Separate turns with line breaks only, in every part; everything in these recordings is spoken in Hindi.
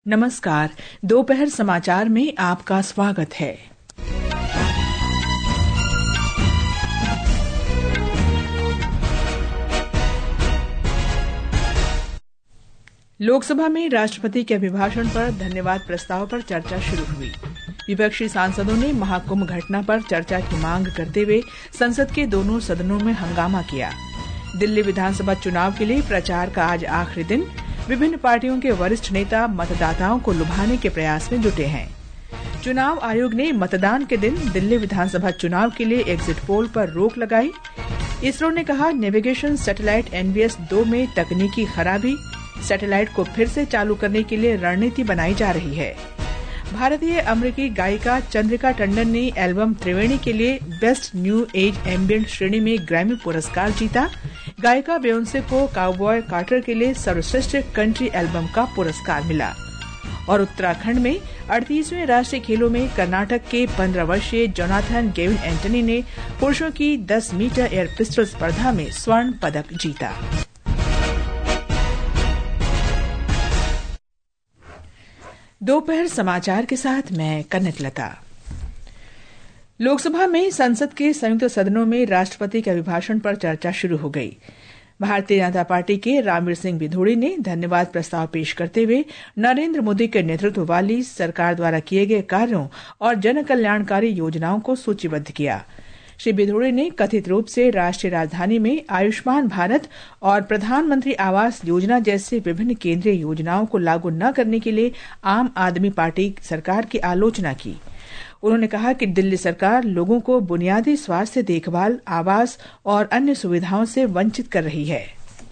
नमस्कार। दोपहर समाचार में आपका स्वागत है। लोकसभा में राष्ट्रपति के अभिभाषण पर धन्यवाद प्रस्ताव पर चर्चा शुरू हुई। विपक्षी सांसदों ने महाकुंभ घटना पर चर्चा की मांग करते हुए संसद के दोनों सदनों में हंगामा किया। दिल्ली विधानसभा चुनाव के लिए प्रचार का आज आखिरी दिन। विभिन्न पार्टियों के वरिष्ठ नेता मतदाताओं को लुभाने के प्रयास में जुटे हैं। चुनाव आयोग ने मतदान के दिन दिल्ली विधानसभा चुनाव के लिए एग्जिट पोल पर रोक लगाई। इसरो ने कहा, नेविगेशन सैटेलाइट NVS-2 में तकनीकी खराबी, सैटेलाइट को फिर से चालू करने के लिए रणनीति बनाई जा रही है। भारतीय अमेरिकी गायिका चंद्रिका टंडन ने एल्बम त्रिवेणी के लिए बेस्ट न्यू एज एम्बिएंट श्रेणी में ग्रैमी पुरस्कार जीता। गायिका बेयोंसे को काउबॉय कार्टर के लिए सर्वश्रेष्ठ कंट्री एल्बम का पुरस्कार मिला। और उत्तराखंड में 38वें राष्ट्रीय खेलों में कर्नाटक के 15 वर्षीय जोनाथन गेविन एंटनी ने पुरुषों की 10 मीटर एयर पिस्टल स्पर्धा में स्वर्ण पदक जीता। दोपहर समाचार के साथ मैं कनकलता। लोकसभा में संसद के संयुक्त सदनों में राष्ट्रपति के अभिभाषण पर चर्चा शुरू हो गई। भारतीय जनता पार्टी के रामवीर सिंह बिधूड़ी ने धन्यवाद प्रस्ताव पेश करते हुए नरेंद्र मोदी के नेतृत्व वाली सरकार द्वारा किए गए कार्यों और जन कल्याणकारी योजनाओं को सूचीबद्ध किया। श्री बिधूड़ी ने कथित रूप से राष्ट्रीय राजधानी में आयुष्मान भारत और प्रधानमंत्री आवास योजना जैसे विभिन्न केंद्रीय योजनाओं को लागू न करने के लिए आम आदमी पार्टी सरकार की आलोचना की। उन्होंने कहा कि दिल्ली सरकार लोगों को बुनियादी स्वास्थ्य देखभाल, आवास और अन्य सुविधाओं से वंचित कर रही है।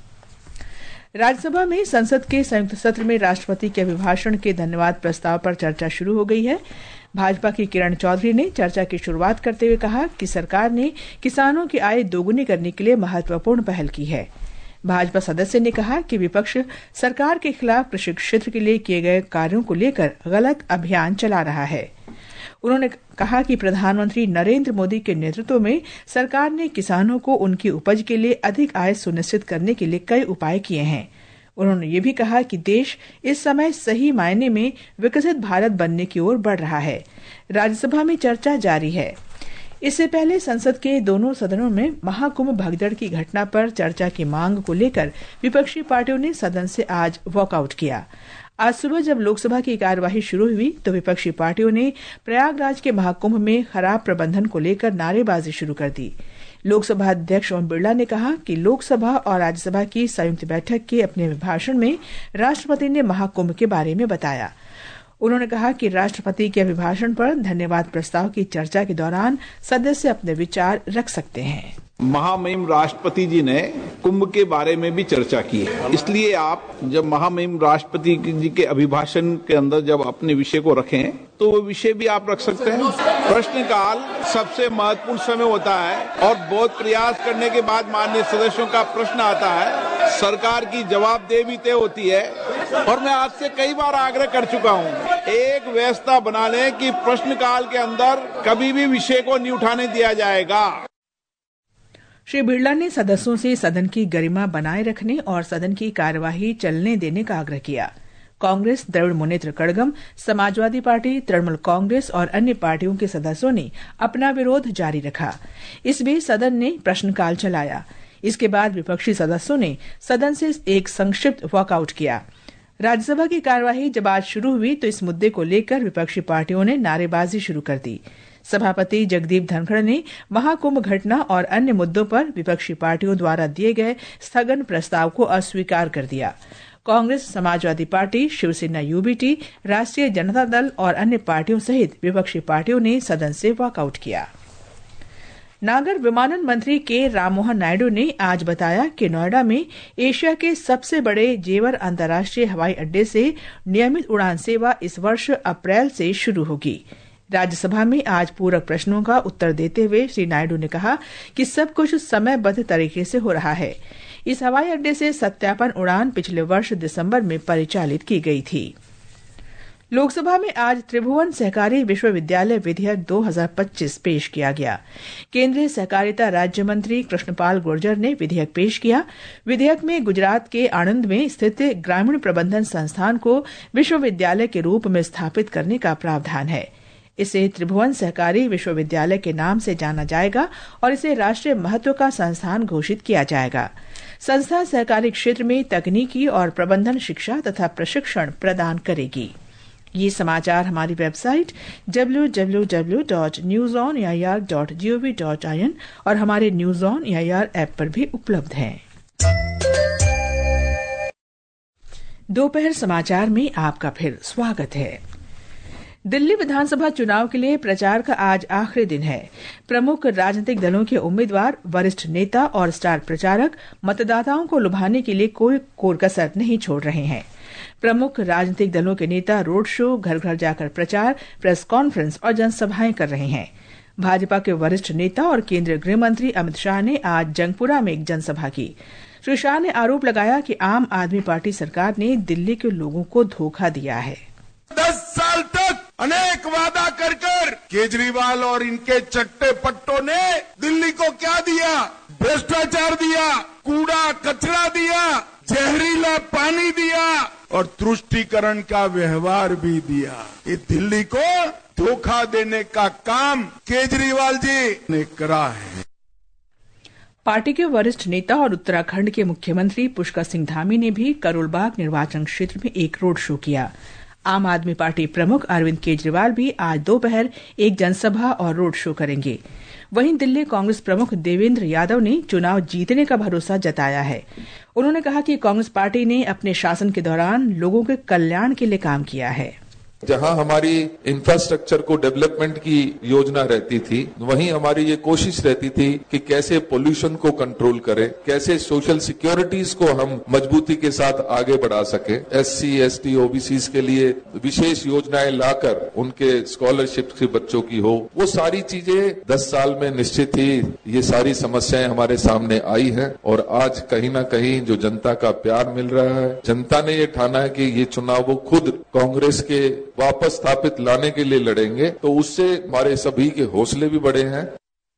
राज्यसभा में संसद के संयुक्त सत्र में राष्ट्रपति के अभिभाषण के धन्यवाद प्रस्ताव पर चर्चा शुरू हो गई है। भाजपा की किरण चौधरी ने चर्चा की शुरुआत करते हुए कहा कि सरकार ने किसानों की आय दोगुनी करने के लिए महत्वपूर्ण पहल की है। भाजपा सदस्य ने कहा कि विपक्ष सरकार के खिलाफ कृषि क्षेत्र के लिए किए गए कार्यों को लेकर गलत अभियान चला रहा है। उन्होंने कहा कि प्रधानमंत्री नरेंद्र मोदी के नेतृत्व में सरकार ने किसानों को उनकी उपज के लिए अधिक आय सुनिश्चित करने के लिए कई उपाय किए हैं। उन्होंने ये भी कहा कि देश इस समय सही मायने में विकसित भारत बनने की ओर बढ़ रहा है। राज्यसभा में चर्चा जारी है। इससे पहले संसद के दोनों सदनों में महाकुंभ भगदड़ की घटना पर चर्चा की मांग को लेकर विपक्षी पार्टियों ने सदन से आज वॉकआउट किया। आज सुबह जब लोकसभा की कार्यवाही शुरू हुई तो विपक्षी पार्टियों ने प्रयागराज के महाकुंभ में खराब प्रबंधन को लेकर नारेबाजी शुरू कर दी। लोकसभा अध्यक्ष ओम बिरला ने कहा कि लोकसभा और राज्यसभा की संयुक्त बैठक के अपने अभिभाषण में राष्ट्रपति ने महाकुंभ के बारे में बताया। उन्होंने कहा कि राष्ट्रपति के अभिभाषण पर धन्यवाद प्रस्ताव की चर्चा के दौरान सदस्य अपने विचार रख सकते हैं।
महामहिम राष्ट्रपति जी ने कुंभ के बारे में भी चर्चा की है, इसलिए आप जब महामहिम राष्ट्रपति जी के अभिभाषण के अंदर जब अपने विषय को रखें तो वो विषय भी आप रख सकते हैं। प्रश्नकाल सबसे महत्वपूर्ण समय होता है और बहुत प्रयास करने के बाद माननीय सदस्यों का प्रश्न आता है, सरकार की जवाबदेही भी तय होती है। और मैं आपसे कई बार आग्रह कर चुका हूँ, एक व्यवस्था बना लें कि प्रश्नकाल के अंदर कभी भी विषय को नहीं उठाने दिया जाएगा।
श्री बिरला ने सदस्यों से सदन की गरिमा बनाए रखने और सदन की कार्यवाही चलने देने का आग्रह किया। कांग्रेस, द्रविड़ मुनेत्र कड़गम, समाजवादी पार्टी, तृणमूल कांग्रेस और अन्य पार्टियों के सदस्यों ने अपना विरोध जारी रखा। इस बीच सदन ने प्रश्नकाल चलाया। इसके बाद विपक्षी सदस्यों ने सदन से एक संक्षिप्त वॉकआउट किया। राज्यसभा की कार्यवाही जब आज शुरू हुई तो इस मुद्दे को लेकर विपक्षी पार्टियों ने नारेबाजी शुरू कर दी। सभापति जगदीप धनखड़ ने महाकुंभ घटना और अन्य मुद्दों पर विपक्षी पार्टियों द्वारा दिए गए स्थगन प्रस्ताव को अस्वीकार कर दिया। कांग्रेस, समाजवादी पार्टी, शिवसेना UBT, राष्ट्रीय जनता दल और अन्य पार्टियों सहित विपक्षी पार्टियों ने सदन से वॉकआउट किया। नागर विमानन मंत्री के राममोहन नायडू ने आज बताया कि नोएडा में एशिया के सबसे बड़े जेवर अंतर्राष्ट्रीय हवाई अड्डे से नियमित उड़ान सेवा इस वर्ष अप्रैल से शुरू होगी। राज्यसभा में आज पूरक प्रश्नों का उत्तर देते हुए श्री नायडू ने कहा कि सब कुछ समयबद्ध तरीके से हो रहा है। इस हवाई अड्डे से सत्यापन उड़ान पिछले वर्ष दिसंबर में परिचालित की गई थी। लोकसभा में आज त्रिभुवन सहकारी विश्वविद्यालय विधेयक 2025 पेश किया गया। केंद्रीय सहकारिता राज्य मंत्री कृष्णपाल गुर्जर ने विधेयक पेश किया। विधेयक में गुजरात के आणंद में स्थित ग्रामीण प्रबंधन संस्थान को विश्वविद्यालय के रूप में स्थापित करने का प्रावधान है। इसे त्रिभुवन सहकारी विश्वविद्यालय के नाम से जाना जाएगा और इसे राष्ट्रीय महत्व का संस्थान घोषित किया जाएगा। संस्था सहकारी क्षेत्र में तकनीकी और प्रबंधन शिक्षा तथा प्रशिक्षण प्रदान करेगी। ये समाचार हमारी वेबसाइट www.newsonair.gov.in और हमारे न्यूज ऑन एआईआर ऐप पर भी उपलब्ध हैं। दोपहर समाचार में आपका फिर स्वागत है। दिल्ली विधानसभा चुनाव के लिए प्रचार का आज आखिरी दिन है। प्रमुख राजनीतिक दलों के उम्मीदवार, वरिष्ठ नेता और स्टार प्रचारक मतदाताओं को लुभाने के लिए कोई कोर-कसर नहीं छोड़ रहे हैं। प्रमुख राजनीतिक दलों के नेता रोड शो, घर घर जाकर प्रचार, प्रेस कॉन्फ्रेंस और जनसभाएं कर रहे हैं। भाजपा के वरिष्ठ नेता और केंद्रीय गृह मंत्री अमित शाह ने आज जंगपुरा में एक जनसभा की। श्री शाह ने आरोप लगाया कि आम आदमी पार्टी सरकार ने दिल्ली के लोगों को धोखा दिया है।
10 साल तक अनेक वादा कर केजरीवाल और इनके चट्टे पट्टों ने दिल्ली को क्या दिया? भ्रष्टाचार दिया, कूड़ा कचरा दिया, जहरीला पानी दिया और तुष्टीकरण का व्यवहार भी दिया। ये दिल्ली को धोखा देने का काम केजरीवाल जी ने करा है।
पार्टी के वरिष्ठ नेता और उत्तराखंड के मुख्यमंत्री पुष्कर सिंह धामी ने भी करोलबाग निर्वाचन क्षेत्र में एक रोड शो किया। आम आदमी पार्टी प्रमुख अरविंद केजरीवाल भी आज दोपहर एक जनसभा और रोड शो करेंगे। वहीं दिल्ली कांग्रेस प्रमुख देवेंद्र यादव ने चुनाव जीतने का भरोसा जताया है। उन्होंने कहा कि कांग्रेस पार्टी ने अपने शासन के दौरान लोगों के कल्याण के लिए काम किया है।
जहां हमारी इंफ्रास्ट्रक्चर को डेवलपमेंट की योजना रहती थी, वहीं हमारी ये कोशिश रहती थी कि कैसे पोल्यूशन को कंट्रोल करें, कैसे सोशल सिक्योरिटीज को हम मजबूती के साथ आगे बढ़ा सके। SC, ST, OBCs के लिए विशेष योजनाएं लाकर उनके स्कॉलरशिप के बच्चों की हो, वो सारी चीजें 10 साल में निश्चित ही ये सारी समस्याएं हमारे सामने आई हैं। और आज कहीं ना कहीं जो जनता का प्यार मिल रहा है, जनता ने ये ठाना है कि ये चुनाव वो खुद कांग्रेस के वापस स्थापित लाने के लिए लड़ेंगे, तो उससे हमारे सभी के हौसले भी बढ़े हैं।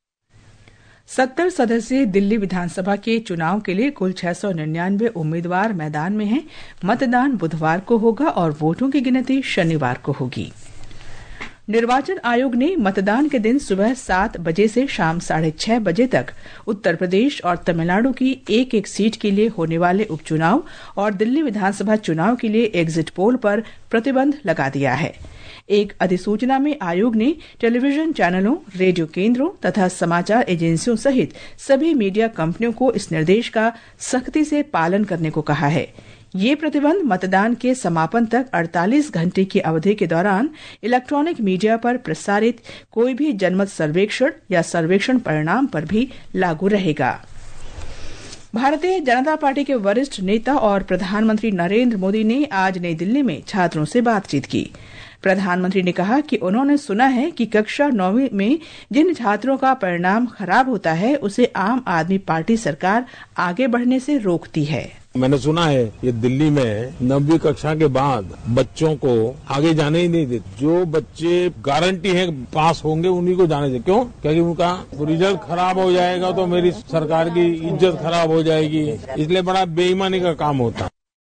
70 सदस्यीय दिल्ली विधानसभा के चुनाव के लिए कुल 699 उम्मीदवार मैदान में हैं। मतदान बुधवार को होगा और वोटों की गिनती शनिवार को होगी। निर्वाचन आयोग ने मतदान के दिन सुबह 7 बजे से शाम 6:30 बजे तक उत्तर प्रदेश और तमिलनाडु की एक सीट के लिए होने वाले उपचुनाव और दिल्ली विधानसभा चुनाव के लिए एग्जिट पोल पर प्रतिबंध लगा दिया है। एक अधिसूचना में आयोग ने टेलीविजन चैनलों, रेडियो केंद्रों तथा समाचार एजेंसियों सहित सभी मीडिया कंपनियों को इस निर्देश का सख्ती से पालन करने को कहा है। ये प्रतिबंध मतदान के समापन तक 48 घंटे की अवधि के दौरान इलेक्ट्रॉनिक मीडिया पर प्रसारित कोई भी जनमत सर्वेक्षण या सर्वेक्षण परिणाम पर भी लागू रहेगा। भारतीय जनता पार्टी के वरिष्ठ नेता और प्रधानमंत्री नरेंद्र मोदी ने आज नई दिल्ली में छात्रों से बातचीत की। प्रधानमंत्री ने कहा कि उन्होंने सुना है कि कक्षा 9वीं में जिन छात्रों का परिणाम खराब होता है, उसे आम आदमी पार्टी सरकार आगे बढ़ने से रोकती है।
मैंने सुना है ये दिल्ली में 9वीं कक्षा के बाद बच्चों को आगे जाने ही नहीं देते। जो बच्चे गारंटी है पास होंगे उन्हीं को जाने देते। क्यों? क्योंकि उनका रिजल्ट खराब हो जाएगा तो मेरी सरकार की इज्जत खराब हो जाएगी, इसलिए बड़ा बेईमानी का काम होता है।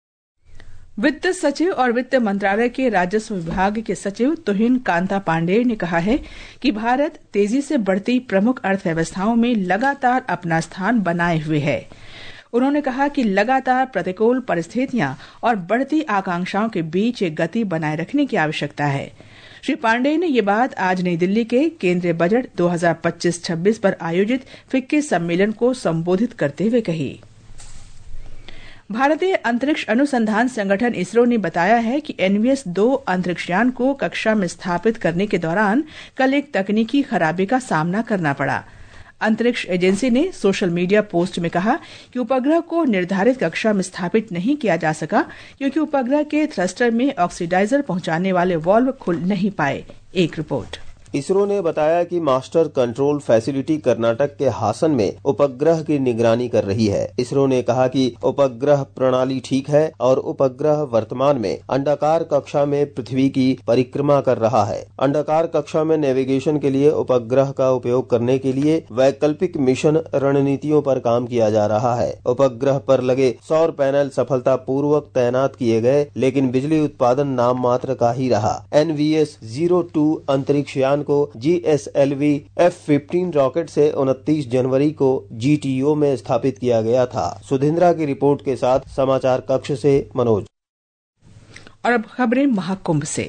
वित्त सचिव और वित्त मंत्रालय के राजस्व विभाग के सचिव तुहिन कांता पांडेय ने कहा है कि भारत तेजी से बढ़ती प्रमुख अर्थव्यवस्थाओं में लगातार अपना स्थान बनाए हुए है। उन्होंने कहा कि लगातार प्रतिकूल परिस्थितियां और बढ़ती आकांक्षाओं के बीच एक गति बनाए रखने की आवश्यकता है। श्री पांडेय ने ये बात आज नई दिल्ली के केंद्रीय बजट 2025-26 पर आयोजित फिक्की सम्मेलन को संबोधित करते हुए कही। भारतीय अंतरिक्ष अनुसंधान संगठन इसरो ने बताया है कि NVS-2 अंतरिक्षयान को कक्षा में स्थापित करने के दौरान कल एक तकनीकी खराबी का सामना करना पड़ा। अंतरिक्ष एजेंसी ने सोशल मीडिया पोस्ट में कहा कि उपग्रह को निर्धारित कक्षा में स्थापित नहीं किया जा सका क्योंकि उपग्रह के थ्रस्टर में ऑक्सीडाइजर पहुंचाने वाले वाल्व खुल नहीं पाए। एक रिपोर्ट।
इसरो ने बताया कि मास्टर कंट्रोल फैसिलिटी कर्नाटक के हासन में उपग्रह की निगरानी कर रही है। इसरो ने कहा कि उपग्रह प्रणाली ठीक है और उपग्रह वर्तमान में अंडाकार कक्षा में पृथ्वी की परिक्रमा कर रहा है। अंडाकार कक्षा में नेविगेशन के लिए उपग्रह का उपयोग करने के लिए वैकल्पिक मिशन रणनीतियों पर काम किया जा रहा है। उपग्रह पर लगे सौर पैनल सफलतापूर्वक तैनात किए गए, लेकिन बिजली उत्पादन नाम मात्र का ही रहा। NVS-02 अंतरिक्ष यान को GSLV F-15 रॉकेट से 29 जनवरी को GTO में स्थापित किया गया था। सुधिंद्रा की रिपोर्ट के साथ समाचार कक्ष से मनोज।
और अब खबरें महाकुंभ से।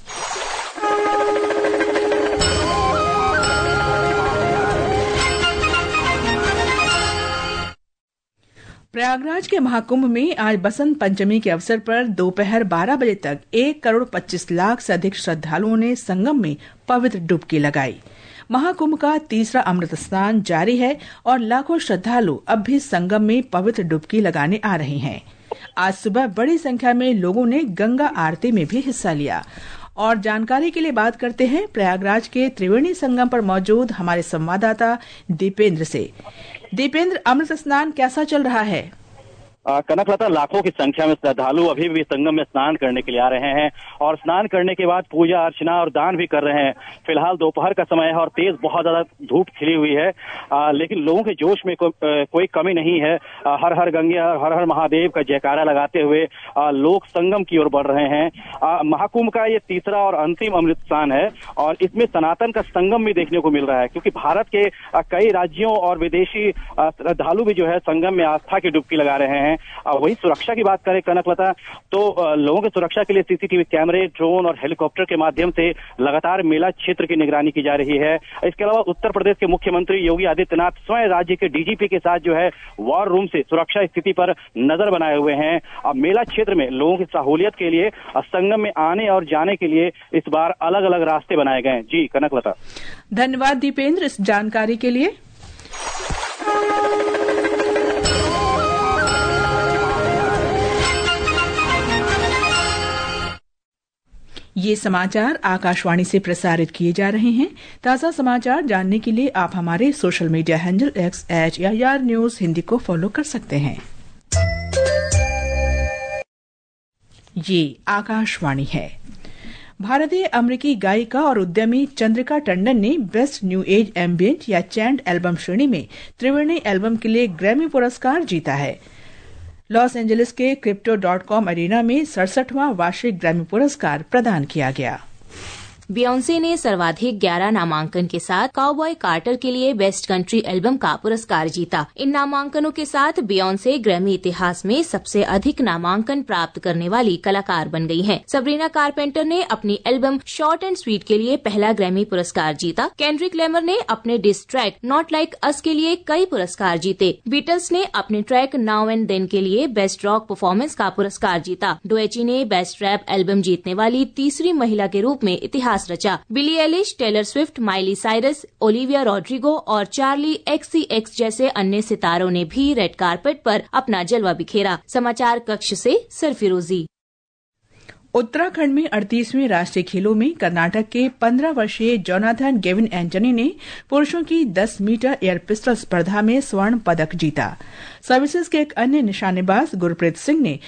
प्रयागराज के महाकुंभ में आज बसंत पंचमी के अवसर पर दोपहर 12 बजे तक 1 करोड़ 25 लाख से अधिक श्रद्धालुओं ने संगम में पवित्र डुबकी लगाई। महाकुंभ का तीसरा अमृत स्नान जारी है और लाखों श्रद्धालु अब भी संगम में पवित्र डुबकी लगाने आ रहे हैं। आज सुबह बड़ी संख्या में लोगों ने गंगा आरती में भी हिस्सा लिया। और जानकारी के लिए बात करते हैं प्रयागराज के त्रिवेणी संगम पर मौजूद हमारे संवाददाता दीपेंद्र से। दीपेंद्र, अमृत स्नान कैसा चल रहा है?
कनकलता, लाखों की संख्या में श्रद्धालु अभी भी संगम में स्नान करने के लिए आ रहे हैं और स्नान करने के बाद पूजा अर्चना और दान भी कर रहे हैं। फिलहाल दोपहर का समय है और तेज बहुत ज्यादा धूप खिली हुई है, लेकिन लोगों के जोश में कोई कमी नहीं है। हर हर गंगे हर हर महादेव का जयकारा लगाते हुए लोग संगम की ओर बढ़ रहे हैं। महाकुंभ का ये तीसरा और अंतिम अमृत स्नान है और इसमें सनातन का संगम भी देखने को मिल रहा है, क्योंकि भारत के कई राज्यों और विदेशी श्रद्धालु भी जो है संगम में आस्था की डुबकी लगा रहे हैं। वही सुरक्षा की बात करें कनकलता, तो लोगों की सुरक्षा के लिए सीसीटीवी कैमरे, ड्रोन और हेलीकॉप्टर के माध्यम से लगातार मेला क्षेत्र की निगरानी की जा रही है। इसके अलावा उत्तर प्रदेश के मुख्यमंत्री योगी आदित्यनाथ स्वयं राज्य के डीजीपी के साथ जो है वॉर रूम से सुरक्षा स्थिति पर नजर बनाए हुए हैं। अब मेला क्षेत्र में लोगों की सहूलियत के लिए संगम में आने और जाने के लिए इस बार अलग अलग रास्ते बनाए गए हैं। जी कनकलता,
धन्यवाद दीपेंद्र इस जानकारी के लिए। ये समाचार आकाशवाणी से प्रसारित किए जा रहे हैं। ताज़ा समाचार जानने के लिए आप हमारे social media handle X@AR news Hindi को फॉलो कर सकते हैं। ये आकाशवाणी है। भारतीय अमेरिकी गायिका और उद्यमी चंद्रिका टंडन ने बेस्ट न्यू एज एम्बिएंट या चैंट एल्बम श्रेणी में त्रिवेणी एल्बम के लिए ग्रैमी पुरस्कार जीता है। लॉस एंजलिस के Crypto.com अरीना में 67वां वार्षिक ग्रैमी पुरस्कार प्रदान किया गया।
बियोंसे ने सर्वाधिक 11 नामांकन के साथ काउबॉय कार्टर के लिए बेस्ट कंट्री एल्बम का पुरस्कार जीता। इन नामांकनों के साथ बियोंसे ग्रैमी इतिहास में सबसे अधिक नामांकन प्राप्त करने वाली कलाकार बन गई हैं। सबरीना कारपेंटर ने अपनी एल्बम शॉर्ट एंड स्वीट के लिए पहला ग्रैमी पुरस्कार जीता। केंड्रिक लैमर ने अपने diss track not like us के लिए कई पुरस्कार जीते। बीटल्स ने अपने ट्रैक नाउ एंड देन के लिए बेस्ट रॉक परफॉर्मेंस का पुरस्कार जीता। डुएची ने बेस्ट रैप एल्बम जीतने वाली तीसरी महिला के रूप में इतिहास रचा। Billie Eilish, Taylor Swift, Miley Cyrus, Olivia Rodrigo और चार्ली XCX जैसे अन्य सितारों ने भी रेड कार्पेट पर अपना जलवा बिखेरा। समाचार कक्ष से सरफिरोजी।
उत्तराखंड में 38वें राष्ट्रीय खेलों में कर्नाटक के 15 वर्षीय जोनाथन गेविन एंटनी ने पुरुषों की 10 मीटर एयर पिस्टल स्पर्धा में स्वर्ण पदक जीता। सर्विसेज के एक अन्य निशानेबाज गुरप्रीत सिंह ने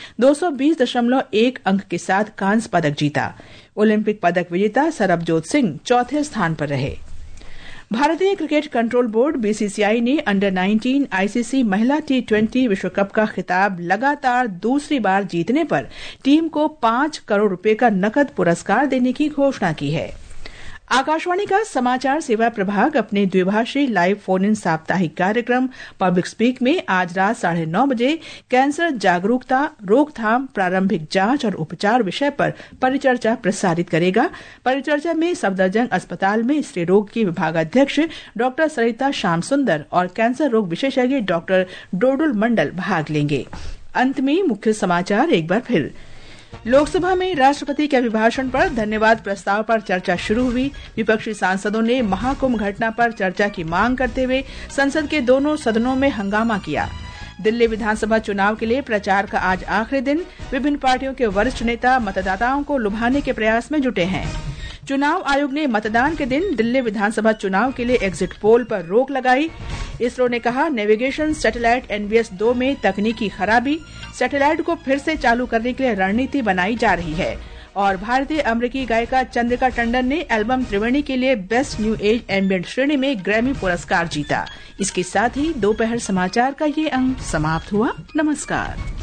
220.1 अंक के साथ कांस्य पदक जीता। ओलंपिक पदक विजेता सरबजोत सिंह चौथे स्थान पर रहे। भारतीय क्रिकेट कंट्रोल बोर्ड BCCI ने अंडर 19 ICC महिला T20 विश्व कप का खिताब लगातार दूसरी बार जीतने पर टीम को 5 करोड़ रुपए का नकद पुरस्कार देने की घोषणा की है। आकाशवाणी का समाचार सेवा प्रभाग अपने द्विभाषी लाइव फोन इन साप्ताहिक कार्यक्रम पब्लिक स्पीक में आज रात 9:30 बजे कैंसर जागरूकता, रोकथाम, प्रारंभिक जांच और उपचार विषय पर परिचर्चा प्रसारित करेगा। परिचर्चा में सफदरजंग अस्पताल में स्त्री रोग की विभागाध्यक्ष डॉक्टर सरिता श्याम सुंदर और कैंसर रोग विशेषज्ञ डॉक्टर डोडुल मंडल भाग लेंगे। अंत में मुख्य समाचार एक बार फिर। लोकसभा में राष्ट्रपति के अभिभाषण पर धन्यवाद प्रस्ताव पर चर्चा शुरू हुई। विपक्षी सांसदों ने महाकुंभ घटना पर चर्चा की मांग करते हुए संसद के दोनों सदनों में हंगामा किया। दिल्ली विधानसभा चुनाव के लिए प्रचार का आज आखिरी दिन। विभिन्न पार्टियों के वरिष्ठ नेता मतदाताओं को लुभाने के प्रयास में जुटे हैं। चुनाव आयोग ने मतदान के दिन दिल्ली विधानसभा चुनाव के लिए एग्जिट पोल पर रोक लगाई। इसरो ने कहा, नेविगेशन सैटेलाइट NVS-2 में तकनीकी खराबी, सैटेलाइट को फिर से चालू करने के लिए रणनीति बनाई जा रही है। और भारतीय अमेरिकी गायिका चंद्रिका टंडन ने एल्बम त्रिवेणी के लिए बेस्ट न्यू एज एम्बिएंट श्रेणी में ग्रैमी पुरस्कार जीता। इसके साथ ही दोपहर समाचार का ये अंक समाप्त हुआ। नमस्कार।